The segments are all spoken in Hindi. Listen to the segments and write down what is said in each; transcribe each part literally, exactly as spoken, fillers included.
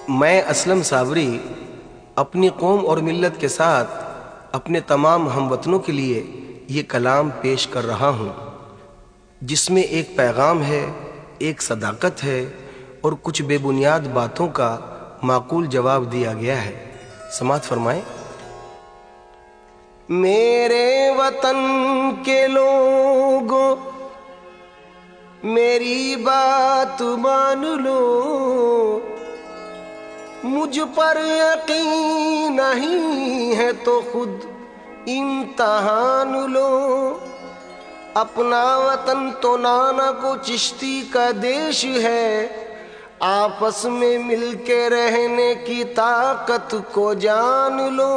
मैं असलम साबरी अपनी कौम और मिल्लत के साथ अपने तमाम हमवतनों के लिए ये कलाम पेश कर रहा हूँ, जिसमें एक पैगाम है, एक सदाकत है और कुछ बेबुनियाद बातों का माकूल जवाब दिया गया है। समाअत फरमाएं। मेरे वतन के लोगों, मेरी बात मान लो, मुझ पर यकीन नहीं है तो खुद इम्तहान लो। अपना वतन तो नाना को चिश्ती का देश है, आपस में मिलके रहने की ताकत को जान लो।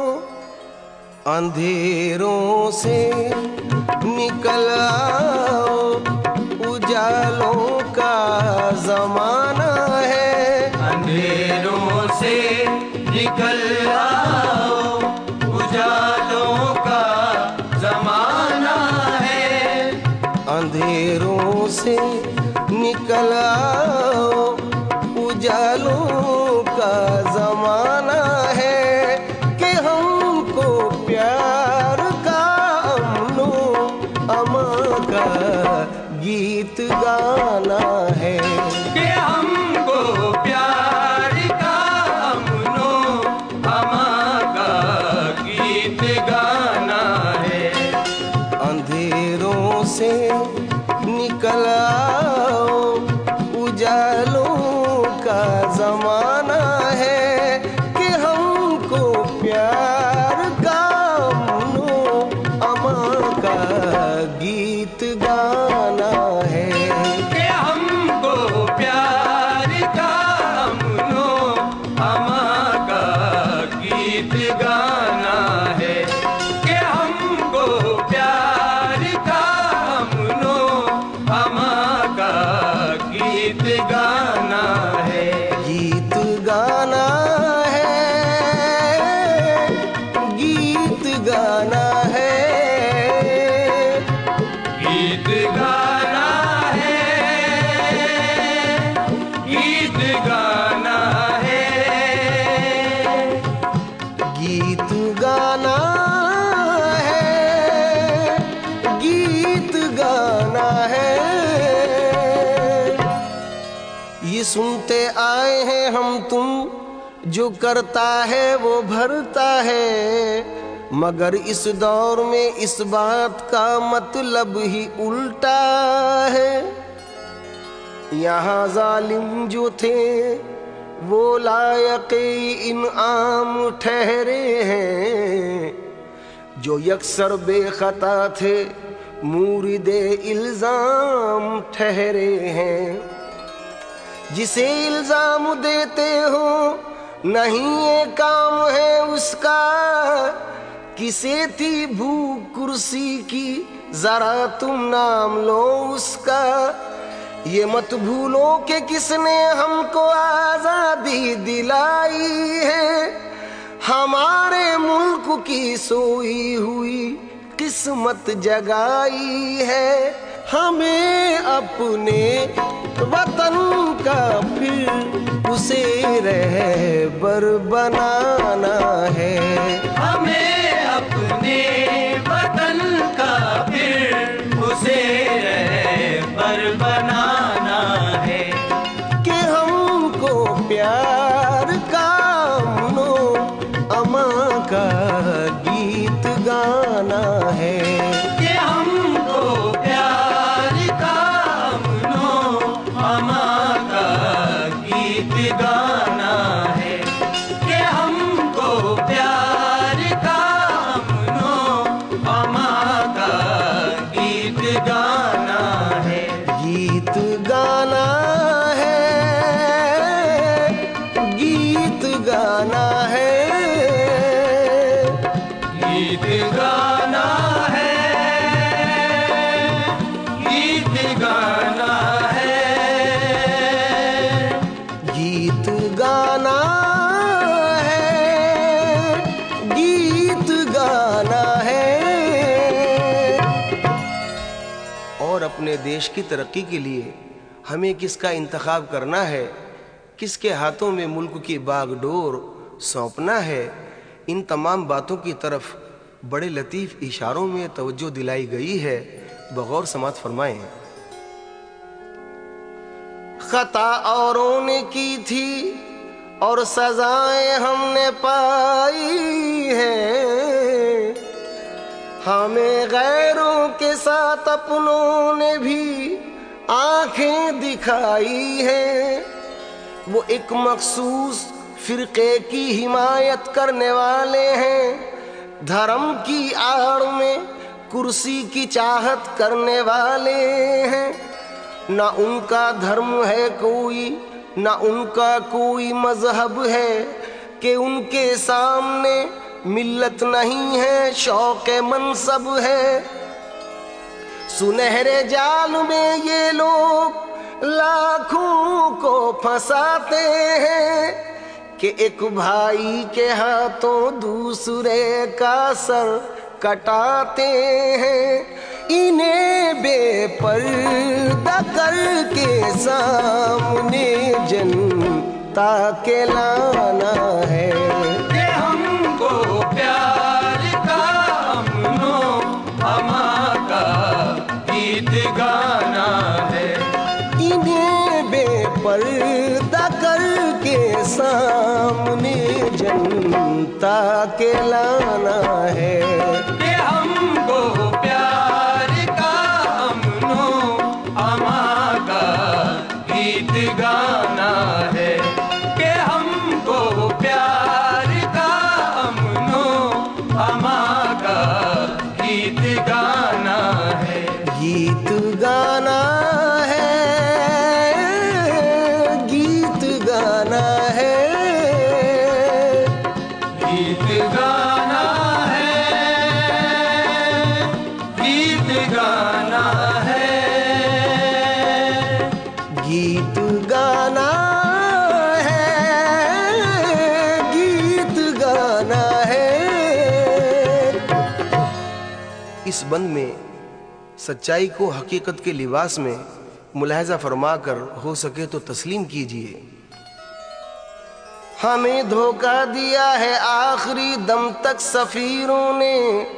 अंधेरों से निकल आओ, उजालों का जमाना है। अंधेरों से निकल आओ, उजालों का जमाना है। अंधेरों से निकल आओ, उजालों का जमाना है कि हमको प्यार का अमनो अमा का गीत गाना है। कि हमको प्यार का अमनो अमा का गीत गाना है। अंधेरों से निकल आओ, उजालों का जमाना है कि हमको प्यार का अमनो अमा का गीत गाना है। कि हमको प्यार का अमनो अमा का गीत गाना है। कि हमको प्यार का अमनो अमा का गीत गाना है। गीत गाना है, गीत गाना है, गीत गाना है, गीत गाना है। गीत गाना है, गीत गाना है। ये सुनते आए हैं हम तुम, जो करता है वो भरता है, मगर इस दौर में इस बात का मतलब ही उल्टा है। यहाँ जालिम जो थे वो लायक़े इनाम ठहरे हैं, जो यकसर बेखता थे मूरिदे इल्जाम ठहरे हैं। जिसे इल्जाम देते हो नहीं ये काम है उसका, किसे थी भूख कुर्सी की जरा तुम नाम लो उसका। ये मत भूलो कि किसने हमको आजादी दिलाई है, हमारे मुल्क की सोई हुई किस्मत जगाई है। हमें अपने वतन का फिर उसे रहबर बनाना है। हमें अपने वतन का फिर उसे रहबर बनाना है। कि हमको प्यार का अमनो अमा का गीत गाना है। कि हमको प्यार का अमनो अमा का गीत गाना है। कि हमको प्यार का अमनो अमा का गीत गाना है। गीत गाना है, गीत गाना है, गीत गाना है, गीत गाना है। गीत गाना है, गीत गाना है। और अपने देश की तरक्की के लिए हमें किसका इंतखाब करना है, किसके हाथों में मुल्क की बागडोर सौंपना है, इन तमाम बातों की तरफ बड़े लतीफ़ इशारों में तवज्जो दिलाई गई है। बगौर समात फरमाएं। खता औरों ने की थी और सजाएं हमने पाई है, हमें गैरों के साथ अपनों ने भी आंखें दिखाई है। वो एक मखसूस फिरके की हिमायत करने वाले हैं, धर्म की आड़ में कुर्सी की चाहत करने वाले हैं। ना उनका धर्म है कोई, ना उनका कोई मजहब है, कि उनके सामने मिल्लत नहीं है, शौक मनसब है। सुनहरे जाल में ये लोग लाखों को फंसाते हैं, कि एक भाई के हाथों दूसरे का सर कटाते हैं। इन्हें बेपर्दा करके सामने जनता के लाना है, कि हमको प्यार का अमनो अमा का गीत गाना है। इन्हें बेपर्दा करके सामने जनता के लाना है, कि हमको प्यार का अमनो अमा का गीत गाना है। कि हमको प्यार का अमनो अमा का गीत गाना है। गीत गाना है, गीत गाना है, गीत गाना है, गीत गाना है, गीत गाना है, गीत गाना है। इस बंद में सच्चाई को हकीकत के लिबास में मुलाहजा फरमाकर हो सके तो तस्लीम कीजिए। हमें धोखा दिया है आखिरी दम तक सफीरों ने,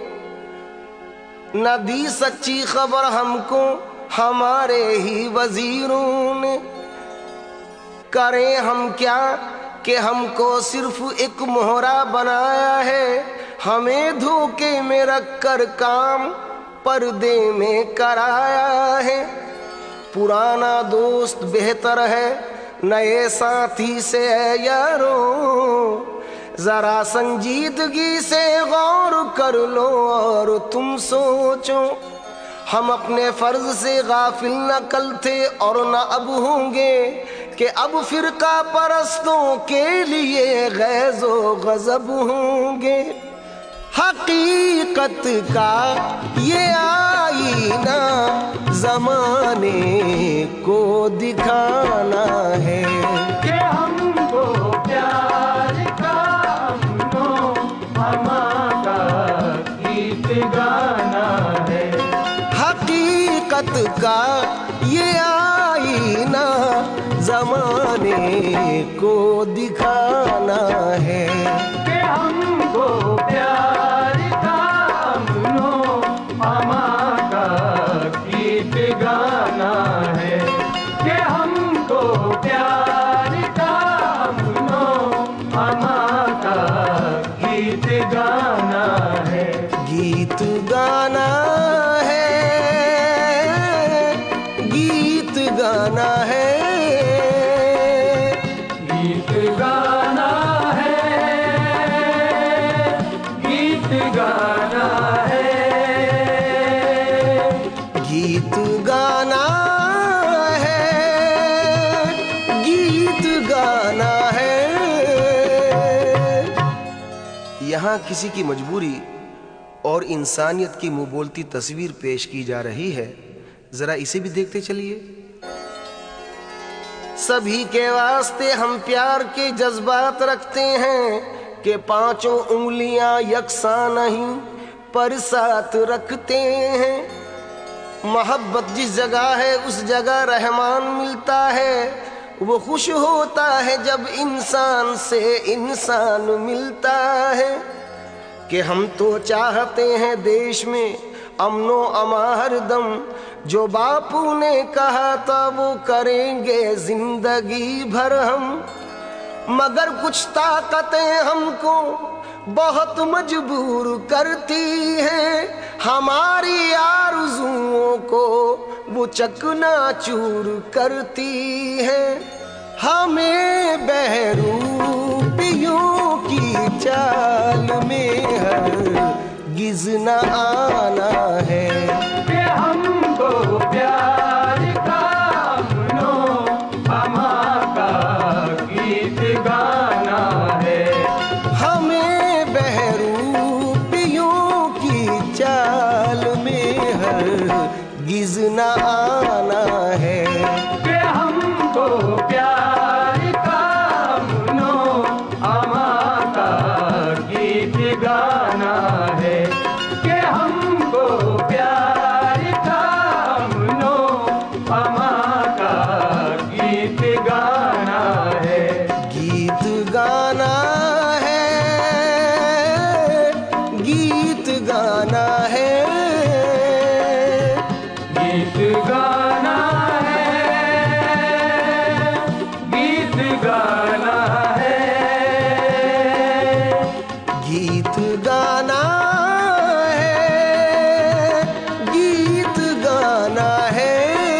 न दी सच्ची खबर हमको हमारे ही वजीरों ने। करें हम क्या कि हमको सिर्फ एक मोहरा बनाया है, हमें धोखे में रखकर काम पर्दे में कराया है। पुराना दोस्त बेहतर है नए साथी से है यारो, जरा संजीदगी से गौर कर लो और तुम सोचो। हम अपने फर्ज से गाफिल न कल थे और न अब होंगे, कि अब फिरका परस्तों के लिए गैज़ो गज़ब होंगे। हकीकत का ये आईना ज़माने को दिखाना है, कि हमको प्यार का अमनो अमा का गीत गाना है। हकीकत का ये आईना ज़माने को दिखाना है, कि हमको प्यार का अमनो अमा का गीत गाना है। कि हमको प्यार का अमनो अमा का गीत गाना है। गीत गाना है, गीत गाना है, गीत गाना है, गीत गाना है, गीत गाना है, गीत गाना है। यहाँ किसी की मजबूरी और इंसानियत की मुंह बोलती तस्वीर पेश की जा रही है, जरा इसे भी देखते चलिए। सभी के वास्ते हम प्यार के जज्बात रखते हैं, कि पांचों उंगलियां यकसां नहीं पर साथ रखते हैं। मोहब्बत जिस जगह है उस जगह रहमान मिलता है, वो खुश होता है जब इंसान से इंसान मिलता है। कि हम तो चाहते हैं देश में अमनो अमा हरदम, जो बापू ने कहा था वो करेंगे जिंदगी भर हम। मगर कुछ ताकतें हमको बहुत मजबूर करती हैं, हमारी आरज़ुओं को वो चकनाचूर करती हैं। हमें बहरूपियों की चाल में हरगिज़ न आना है। कि हमको प्यार का अमनो अमा का गीत गाना है। हमें बहरूपियों की चाल में हरगिज़ न आना है। कि हमको प्यार का अमनो अमा का गीत गाना है। कि हमको प्यार का अमनो अमा का गीत गाना है। गीत गाना है, गीत गाना है, गीत गाना है, गीत गाना है, गीत गाना है, गीत गाना है।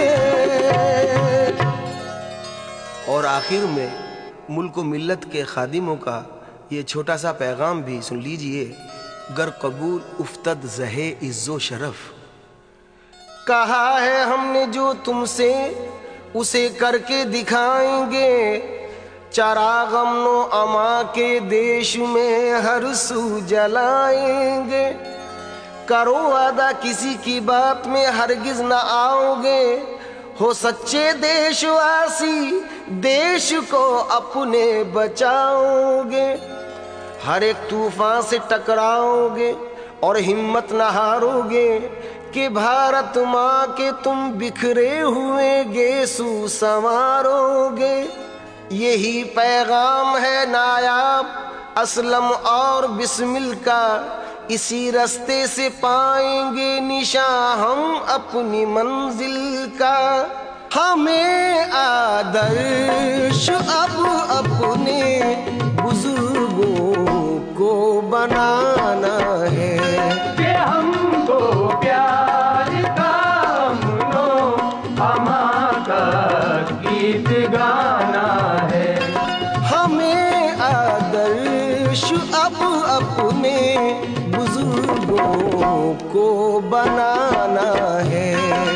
और आखिर में मुल्क व मिल्लत के खादिमों का ये छोटा सा पैगाम भी सुन लीजिए। गर कबूल उफ्तद जहे इज्जो शरफ, कहा है हमने जो तुमसे उसे करके दिखाएंगे। चराग अमनो अमा के देश में हर सू जलाएंगे। करो अदा किसी की बात में हरगिज न आओगे। हो सच्चे देशवासी देश को अपने बचाओगे। हर एक तूफान से टकराओगे और हिम्मत न हारोगे। कि भारत माँ के तुम बिखरे हुए गेसू संवारोगे। यही पैगाम है नायाब असलम और बिस्मिल का। इसी रास्ते से पाएंगे निशान हम अपनी मंजिल का। हमें आदर्श अब अपने बुजुर्गों को बनाना है। कि हमको प्यार का अमनो अमा का गीत गाना है। हमें आदर्श अब अपने बुजुर्गों को बनाना है।